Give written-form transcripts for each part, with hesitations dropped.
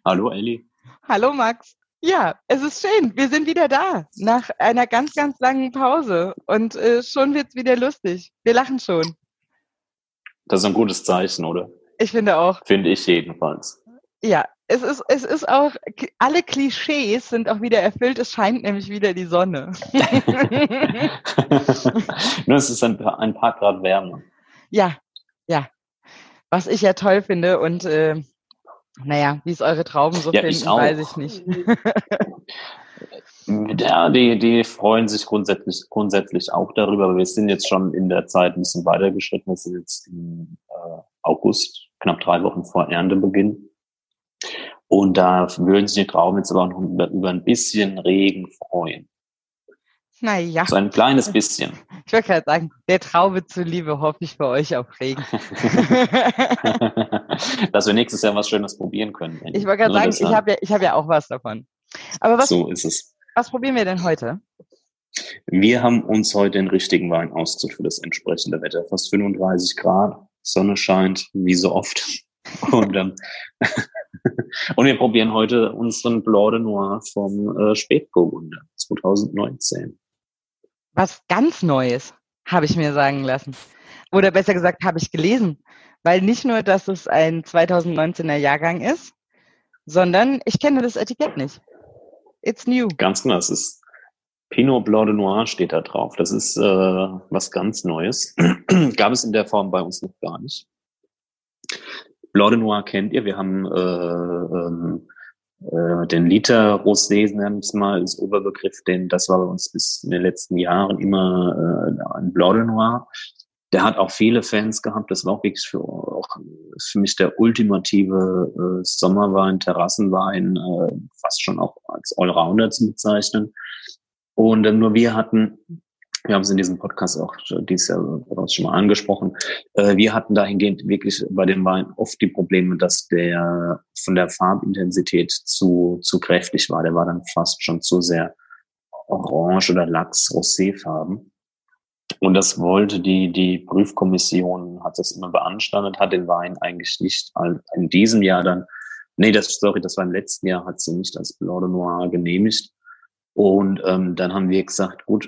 Hallo Elli. Hallo Max. Ja, es ist schön. Wir sind wieder da nach einer ganz, ganz langen Pause und schon wird's wieder lustig. Wir lachen schon. Das ist ein gutes Zeichen, oder? Ich finde auch. Finde ich jedenfalls. Ja, es ist auch, alle Klischees sind auch wieder erfüllt. Es scheint nämlich wieder die Sonne. Nur es ist ein paar Grad wärmer. Ja, ja. Was ich ja toll finde und naja, wie es eure Trauben so Ja, ich finden, weiß ich auch. nicht. Ja, die freuen sich grundsätzlich auch darüber, aber wir sind jetzt schon in der Zeit ein bisschen weitergeschritten. Wir sind jetzt im August, knapp 3 Wochen vor Erntebeginn. Und da würden sich die Trauben jetzt aber auch noch über ein bisschen Regen freuen. Naja, So ein kleines bisschen. ich wollte gerade sagen, der Traube zuliebe hoffe ich für euch auf Regen. Dass wir nächstes Jahr was Schönes probieren können. Ich wollte gerade Nur sagen, deshalb. ich hab ja auch was davon. Aber So ist es. was probieren wir denn heute? Wir haben uns heute den richtigen Wein ausgesucht für das entsprechende Wetter. Fast 35 Grad, Sonne scheint, wie so oft. Und, und wir probieren heute unseren Blanc de Noir vom Spätburgunder 2019. Was ganz Neues, habe ich mir sagen lassen. Oder besser gesagt, habe ich gelesen. Weil nicht nur, dass es ein 2019er Jahrgang ist, sondern ich kenne das Etikett nicht. It's new. Ganz genau, es ist Pinot Blanc de Noir steht da drauf. Das ist was ganz Neues. Gab es in der Form bei uns noch gar nicht. Blanc de Noir kennt ihr. Wir haben den Liter Rosé, nennen wir es mal, als Oberbegriff, denn das war bei uns bis in den letzten Jahren immer ein Blanc de Noir. Der hat auch viele Fans gehabt. Das war auch wirklich für mich der ultimative Sommerwein, Terrassenwein, fast schon auch als Allrounder zu bezeichnen. Und nur wir haben es in diesem Podcast auch dieses Jahr bereits schon mal angesprochen, wir hatten dahingehend wirklich bei dem Wein oft die Probleme, dass der von der Farbintensität zu kräftig war. Der war dann fast schon zu sehr orange oder Lachs-Rosé-Farben. Und das wollte die Prüfkommission, hat das immer beanstandet, hat den Wein eigentlich nicht in diesem Jahr dann, das war im letzten Jahr, hat sie nicht als Blanc de Noir genehmigt. Und dann haben wir gesagt, gut,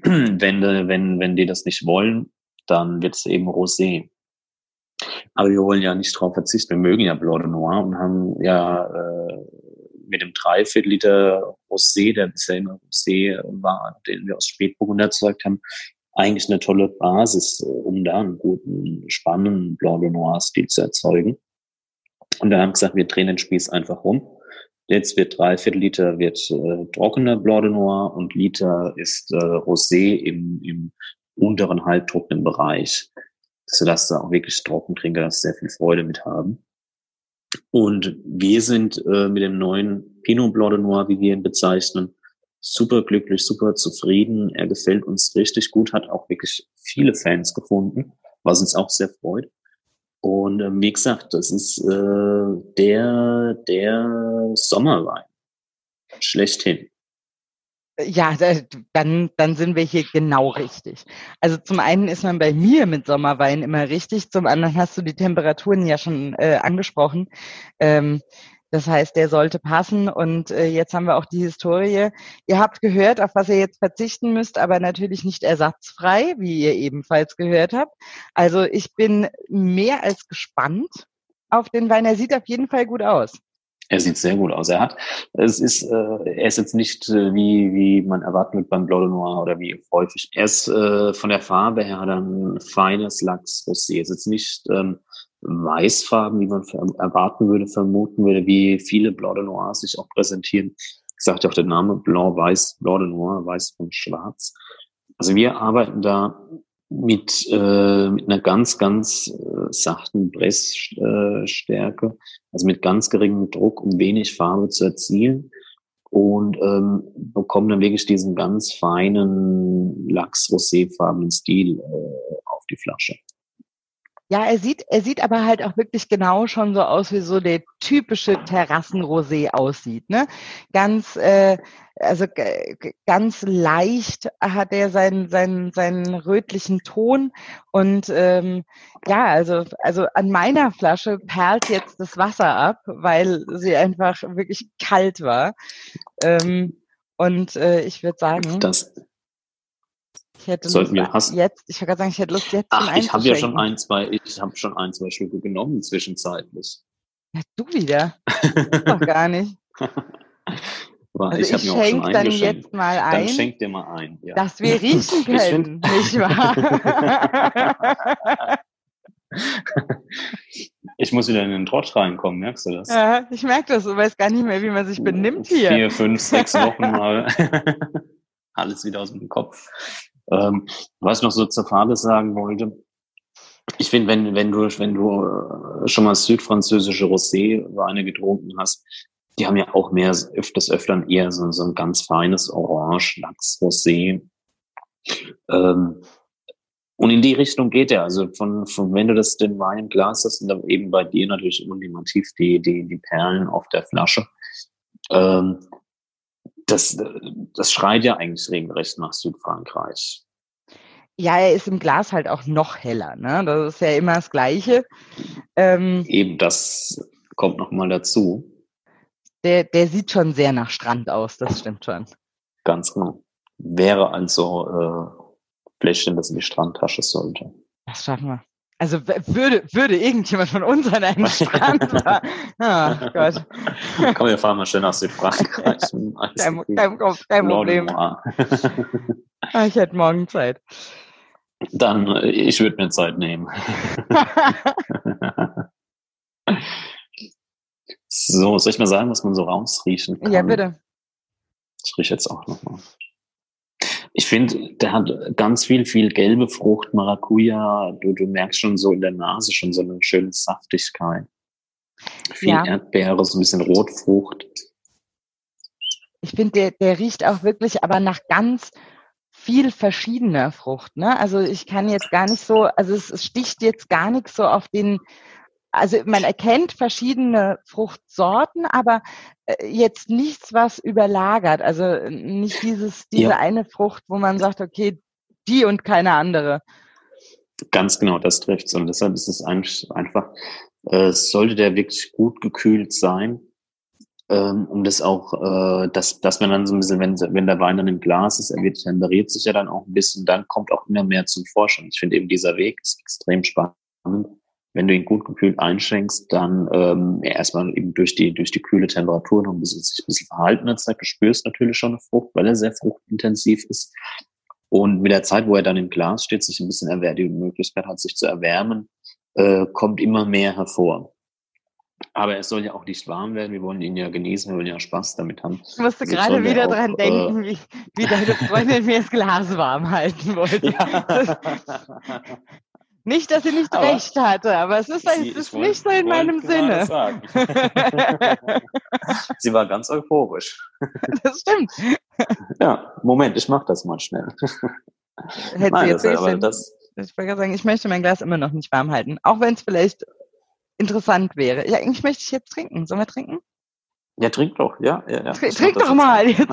wenn die das nicht wollen, dann wird es eben Rosé. Aber wir wollen ja nicht darauf verzichten. Wir mögen ja Blanc de Noir und haben ja mit dem 3/4 Liter Rosé, der bisher immer Rosé war, den wir aus Spätburgunder erzeugt haben, eigentlich eine tolle Basis, um da einen guten, spannenden Blanc de Noir-Stil zu erzeugen. Und da haben wir gesagt, wir drehen den Spieß einfach rum. Jetzt wird 3/4 Liter trockener Blanc de Noir und Liter ist Rosé im unteren halbtrockenen Bereich, sodass da auch wirklich Trockentrinker das sehr viel Freude mit haben. Und wir sind mit dem neuen Pinot Blanc de Noir, wie wir ihn bezeichnen, super glücklich, super zufrieden. Er gefällt uns richtig gut, hat auch wirklich viele Fans gefunden, was uns auch sehr freut. Und wie gesagt, das ist der Sommerwein schlechthin. Ja, dann sind wir hier genau richtig. Also zum einen ist man bei mir mit Sommerwein immer richtig, zum anderen hast du die Temperaturen ja schon angesprochen. Das heißt, der sollte passen und jetzt haben wir auch die Historie. Ihr habt gehört, auf was ihr jetzt verzichten müsst, aber natürlich nicht ersatzfrei, wie ihr ebenfalls gehört habt. Also ich bin mehr als gespannt auf den Wein. Er sieht auf jeden Fall gut aus. Er sieht sehr gut aus. Er ist jetzt nicht wie man erwarten wird beim Blanc de Noir oder wie häufig. Er ist von der Farbe her dann feines Lachs-Rosé. Es ist jetzt nicht weißfarben, wie man erwarten würde, vermuten würde, wie viele Blanc de Noir sich auch präsentieren. Ich sagte auch der Name Blanc, Weiß, Blanc de Noir, Weiß und Schwarz. Also wir arbeiten da mit einer ganz, ganz sachten Pressstärke, also mit ganz geringem Druck, um wenig Farbe zu erzielen und bekommen dann wirklich diesen ganz feinen Lachs-Rosé-farbenen Stil auf die Flasche. Ja, er sieht aber halt auch wirklich genau schon so aus, wie so der typische Terrassenrosé aussieht, ne? Ganz, ganz leicht hat er seinen rötlichen Ton und ja, also an meiner Flasche perlt jetzt das Wasser ab, weil sie einfach wirklich kalt war. Und ich würde sagen, Das ich hätte sollten Lust wir hast. jetzt, ich würde sagen, ich hätte Lust jetzt zum Ach, ich habe ja schon Einzuschenken. ich habe schon ein, zwei Stücke genommen zwischenzeitlich. Ja, du wieder. Doch gar nicht. Also Ich ich habe mir auch schon schenke dann eingeschenkt. jetzt mal Dann ein, schenk dir mal ein, ja. dass wir riechen Ich finde, können, nicht wahr? ich muss wieder in den Trott reinkommen, merkst du das? Ja, ich merke das, du weißt gar nicht mehr, wie man sich benimmt hier. 4, 5, 6 Wochen mal alles wieder aus dem Kopf. Was ich noch so zur Farbe sagen wollte, ich finde, wenn du schon mal südfranzösische Rosé-Weine getrunken hast, die haben ja auch öfter eher so ein ganz feines Orange, Lachs-Rosé. Und in die Richtung geht er. Also wenn du den Wein im Glas hast, und dann eben bei dir natürlich ultimativ die Perlen auf der Flasche. Das schreit ja eigentlich regelrecht nach Südfrankreich. Ja, er ist im Glas halt auch noch heller, ne? Das ist ja immer das Gleiche. Eben, das kommt nochmal dazu. Der sieht schon sehr nach Strand aus, das stimmt schon. Ganz genau. Wäre also Fläschchen, das in die Strandtasche sollte. Das schaffen wir. Also würde irgendjemand von uns an einen Strand fahren? Oh Gott. Komm, wir fahren mal schön nach Südfrankreich. Kein Problem. Ich hätte morgen Zeit. Dann, ich würde mir Zeit nehmen. So, soll ich mal sagen, was man so rausriechen kann? Ja, bitte. Ich rieche jetzt auch nochmal. Ich finde, der hat ganz viel gelbe Frucht, Maracuja. Du merkst schon so in der Nase schon so eine schöne Saftigkeit. Viel Erdbeere, so ein bisschen Rotfrucht. Ich finde, der riecht auch wirklich aber nach ganz viel verschiedener Frucht, ne? Also ich kann jetzt gar nicht so, also es sticht jetzt gar nichts so auf den, also man erkennt verschiedene Fruchtsorten, aber jetzt nichts, was überlagert. Also nicht diese eine Frucht, wo man sagt, okay, die und keine andere. Ganz genau, das trifft's. Und deshalb ist es einfach, sollte der wirklich gut gekühlt sein, um das auch, dass man dann so ein bisschen, wenn der Wein dann im Glas ist, temperiert sich ja dann auch ein bisschen, dann kommt auch immer mehr zum Vorschein. Ich finde eben dieser Weg ist extrem spannend. Wenn du ihn gut gekühlt einschenkst, dann erstmal eben durch die kühle Temperatur noch sich ein bisschen verhalten hat. Du spürst natürlich schon eine Frucht, weil er sehr fruchtintensiv ist. Und mit der Zeit, wo er dann im Glas steht, sich ein bisschen die Möglichkeit hat, sich zu erwärmen, kommt immer mehr hervor. Aber es soll ja auch nicht warm werden. Wir wollen ihn ja genießen, wir wollen ja Spaß damit haben. Ich musste gerade wieder dran denken, wie deine Freundin mir das Glas warm halten wollte. Ja. Nicht, dass sie nicht recht hatte, aber es ist nicht so in meinem Sinne. Sie war ganz euphorisch. Das stimmt. Ja, Moment, ich mach das mal schnell. Ich wollte sagen, ich möchte mein Glas immer noch nicht warm halten, auch wenn es vielleicht interessant wäre. Ja, eigentlich möchte ich jetzt trinken. Sollen wir trinken? Ja, trink doch. Ja. Trink doch mal jetzt.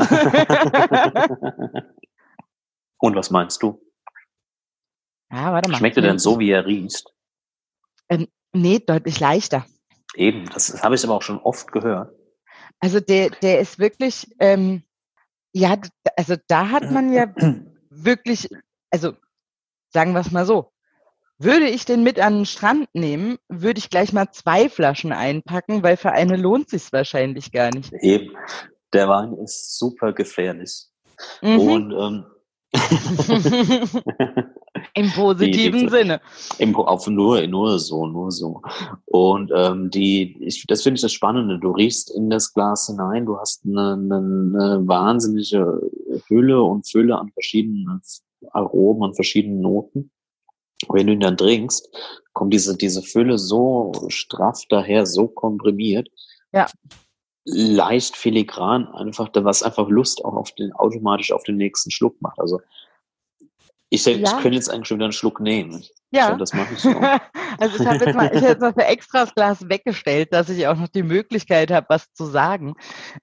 Und was meinst du? Ja, warte mal. Schmeckt er denn so, wie er riecht? Nee, deutlich leichter. Eben, das habe ich aber auch schon oft gehört. Also der ist wirklich, ja, also da hat man ja wirklich, also sagen wir es mal so, würde ich den mit an den Strand nehmen, würde ich gleich mal 2 Flaschen einpacken, weil für eine lohnt sich's wahrscheinlich gar nicht. Eben, der Wein ist super gefährlich. Und im positiven Sinne. Nur so. Und das finde ich das Spannende. Du riechst in das Glas hinein, du hast eine wahnsinnige Hülle und Fülle an verschiedenen Aromen und verschiedenen Noten. Wenn du ihn dann trinkst, kommt diese Fülle so straff daher, so komprimiert. Ja. Leicht filigran, was einfach Lust auch automatisch auf den nächsten Schluck macht. Also Ich könnte jetzt eigentlich schon wieder einen Schluck nehmen. Ja. So, das mache ich so. Also ich habe jetzt mal für extra das Glas weggestellt, dass ich auch noch die Möglichkeit habe, was zu sagen.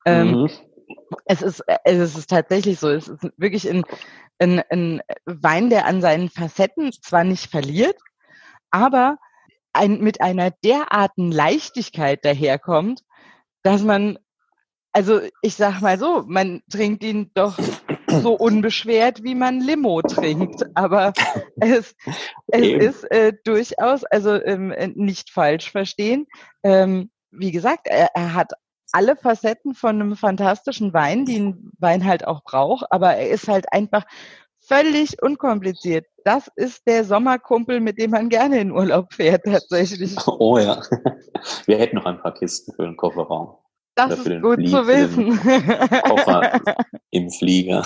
Es ist tatsächlich so. Es ist wirklich ein Wein, der an seinen Facetten zwar nicht verliert, aber mit einer derartigen Leichtigkeit daherkommt, dass man, also ich sag mal so, man trinkt ihn doch so unbeschwert, wie man Limo trinkt. Aber es ist durchaus, also nicht falsch verstehen. Wie gesagt, er hat alle Facetten von einem fantastischen Wein, die ein Wein halt auch braucht, aber er ist halt einfach völlig unkompliziert. Das ist der Sommerkumpel, mit dem man gerne in Urlaub fährt, tatsächlich. Oh ja. Wir hätten noch ein paar Kisten für den Kofferraum. Das ist gut zu wissen. Kocher im Flieger.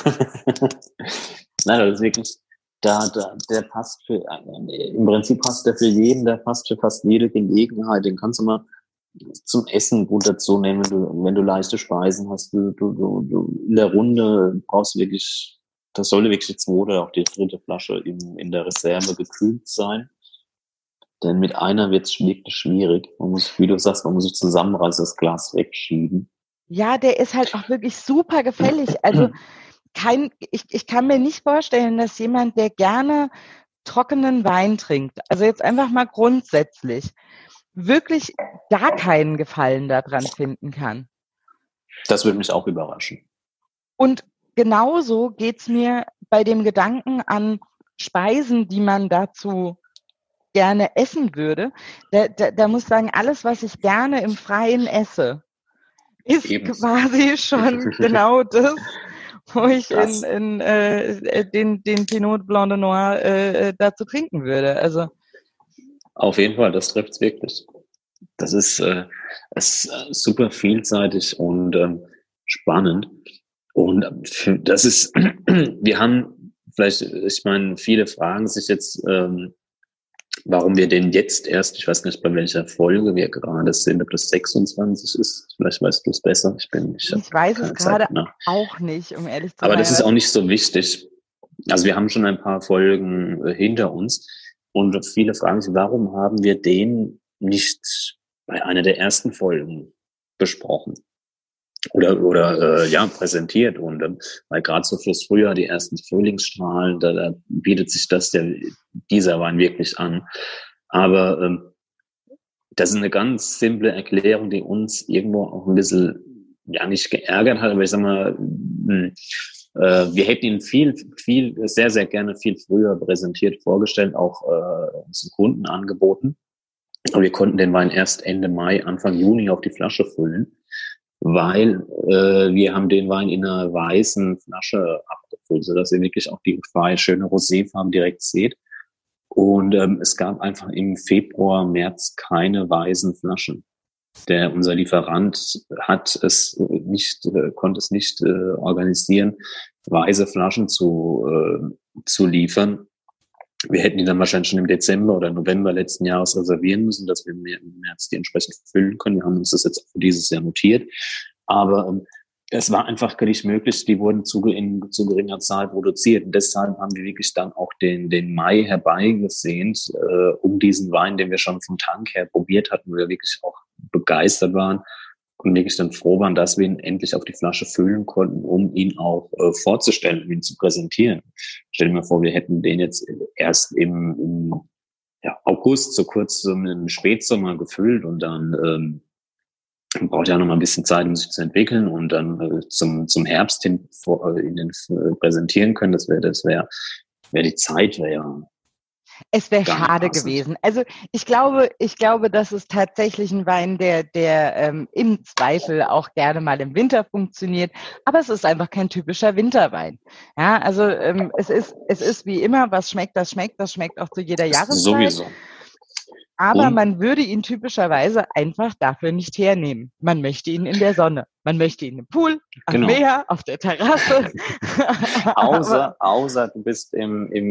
Nein, das ist wirklich, der passt im Prinzip passt der für jeden, der passt für fast jede Gelegenheit. Den kannst du mal zum Essen gut dazu nehmen, wenn du leichte Speisen hast. Du in der Runde brauchst du wirklich, das sollte wirklich die zweite oder auch die dritte Flasche in der Reserve gekühlt sein. Denn mit einer wird es wirklich schwierig. Man muss, wie du sagst, man muss sich zusammenreißen, das Glas wegschieben. Ja, der ist halt auch wirklich super gefällig. Also ich kann mir nicht vorstellen, dass jemand, der gerne trockenen Wein trinkt, also jetzt einfach mal grundsätzlich, wirklich gar keinen Gefallen daran finden kann. Das würde mich auch überraschen. Und genauso geht's mir bei dem Gedanken an Speisen, die man dazu gerne essen würde. Da muss ich sagen, alles, was ich gerne im Freien esse, ist quasi schon genau das, wo ich den Pinot Blanc de Noir dazu trinken würde. Also auf jeden Fall, das trifft's wirklich. Das ist super vielseitig und spannend. Und das ist, wir haben vielleicht, ich meine, viele fragen sich jetzt, warum wir den jetzt erst, ich weiß nicht, bei welcher Folge wir gerade sind, ob das 26 ist, vielleicht weißt du es besser. Ich weiß es gerade auch nicht, um ehrlich zu sein. Aber das ist auch nicht so wichtig. Also wir haben schon ein paar Folgen hinter uns und viele fragen sich, warum haben wir den nicht bei einer der ersten Folgen besprochen oder präsentiert, und weil gerade so fürs Frühjahr, die ersten Frühlingsstrahlen, da bietet sich dieser Wein wirklich an. Aber das ist eine ganz simple Erklärung, die uns irgendwo auch ein bisschen nicht geärgert hat, aber ich sag mal, wir hätten ihn sehr, sehr gerne viel früher präsentiert, vorgestellt, auch unseren Kunden angeboten. Aber wir konnten den Wein erst Ende Mai, Anfang Juni auf die Flasche füllen, weil wir haben den Wein in einer weißen Flasche abgefüllt, sodass ihr wirklich auch die schöne Roséfarbe direkt seht. Und es gab einfach im Februar, März keine weißen Flaschen. Unser Lieferant konnte es nicht organisieren, weiße Flaschen zu liefern. Wir hätten die dann wahrscheinlich schon im Dezember oder November letzten Jahres reservieren müssen, dass wir im März die entsprechend füllen können. Wir haben uns das jetzt auch für dieses Jahr notiert. Aber es war einfach gar nicht möglich. Die wurden in zu geringer Zahl produziert. Und deshalb haben wir wirklich dann auch den Mai herbeigesehnt, um diesen Wein, den wir schon vom Tank her probiert hatten, wo wir wirklich auch begeistert waren und wirklich dann froh waren, dass wir ihn endlich auf die Flasche füllen konnten, um ihn auch vorzustellen, um ihn zu präsentieren. Stell dir mal vor, wir hätten den jetzt erst im August, so kurz im Spätsommer gefüllt, und dann braucht ja noch mal ein bisschen Zeit, um sich zu entwickeln, und dann zum Herbst hin präsentieren können. Die Zeit wäre ja. Es wäre schade gewesen. Also ich glaube, das ist tatsächlich ein Wein, der im Zweifel auch gerne mal im Winter funktioniert. Aber es ist einfach kein typischer Winterwein. Ja, also es ist wie immer, was schmeckt, das schmeckt auch zu jeder Jahreszeit. Sowieso. Aber man würde ihn typischerweise einfach dafür nicht hernehmen. Man möchte ihn in der Sonne. Man möchte ihn im Pool, am Meer, auf der Terrasse. außer du bist der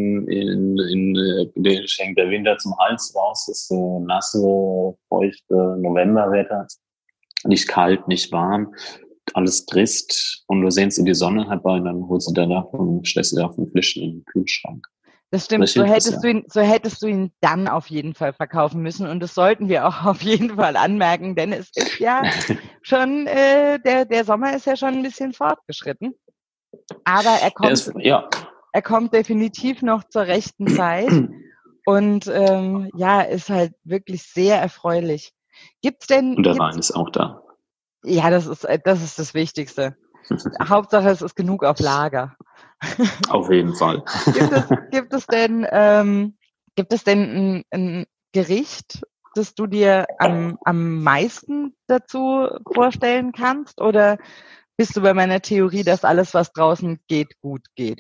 Winter zum Hals raus, ist so nasse, feuchte Novemberwetter. Nicht kalt, nicht warm, alles trist, und du sehnst in die Sonne herbei, und dann holst du danach und stellst dir auf den Fläschchen in den Kühlschrank. Das stimmt, so hättest du ihn dann auf jeden Fall verkaufen müssen und das sollten wir auch auf jeden Fall anmerken, denn es ist ja schon, der Sommer ist ja schon ein bisschen fortgeschritten, aber er kommt definitiv noch zur rechten Zeit und ist halt wirklich sehr erfreulich. Und der Wein ist auch da. Ja, das ist das Wichtigste. Hauptsache, es ist genug auf Lager. Auf jeden Fall. Gibt es denn ein Gericht, das du dir am meisten dazu vorstellen kannst? Oder bist du bei meiner Theorie, dass alles, was draußen geht, gut geht?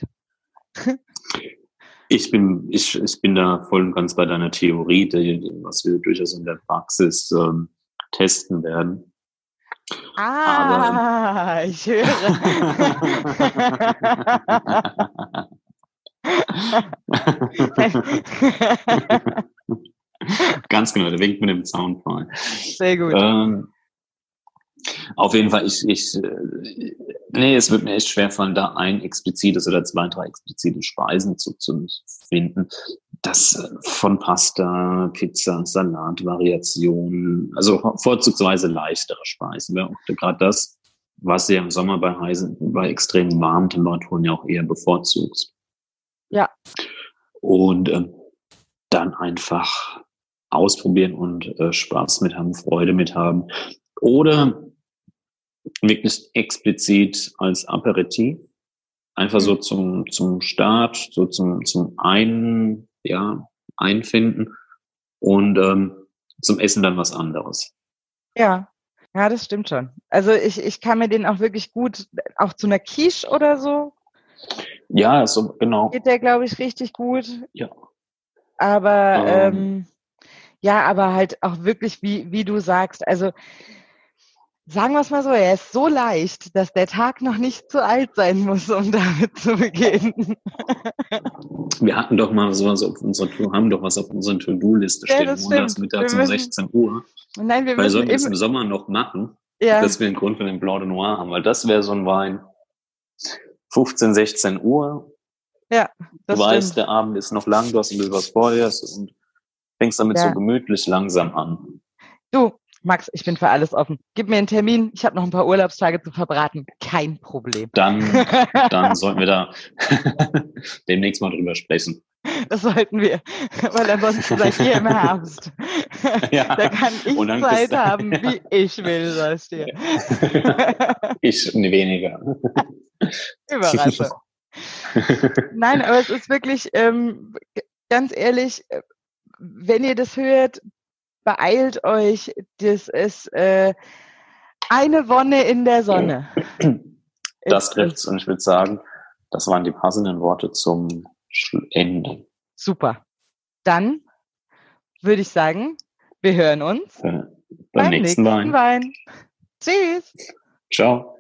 Ich bin da voll und ganz bei deiner Theorie, was wir durchaus in der Praxis testen werden. Ich höre. Ganz genau, der winkt mit dem Soundfall. Sehr gut. Auf jeden Fall, es wird mir echt schwerfallen, da ein explizites oder 2, 3 explizite Speisen zu finden. Das von Pasta, Pizza, Salat, Variationen, also vorzugsweise leichtere Speisen. Gerade das, was du ja im Sommer bei extrem warmen Temperaturen ja auch eher bevorzugst. Ja. Und dann einfach ausprobieren und Spaß mit haben, Freude mit haben. Oder wirklich explizit als Aperitif. Einfach so zum Start, so zum Einfinden und zum Essen dann was anderes. Ja, das stimmt schon. Also ich kann mir den auch wirklich gut, auch zu einer Quiche oder so. Ja, so genau. Geht der, glaube ich, richtig gut. Ja. Aber aber halt auch wirklich, wie du sagst, also sagen wir es mal so, er ist so leicht, dass der Tag noch nicht zu alt sein muss, um damit zu beginnen. Wir hatten doch mal sowas auf unserer To-Do-Liste stehen, montags mittags um 16 Uhr. Nein, weil sollen wir es im Sommer noch machen, dass wir einen Grund für den Blanc de Noir haben, weil das wäre so ein Wein 15, 16 Uhr. Ja, das du weißt, der Abend ist noch lang, du hast ein bisschen was vor dir und fängst damit so gemütlich langsam an. Du, Max, ich bin für alles offen. Gib mir einen Termin, ich habe noch ein paar Urlaubstage zu verbraten. Kein Problem. Dann sollten wir da demnächst mal drüber sprechen. Das sollten wir, weil ansonsten seid ihr im Herbst. Ja. Da kann ich Zeit haben, wie ich will, sagst du. Ich weniger. Überraschung. Nein, aber es ist wirklich, ganz ehrlich, wenn ihr das hört, beeilt euch, das ist eine Wonne in der Sonne. Das trifft's und ich würde sagen, das waren die passenden Worte zum Ende. Super. Dann würde ich sagen, wir hören uns beim nächsten Wein. Tschüss. Ciao.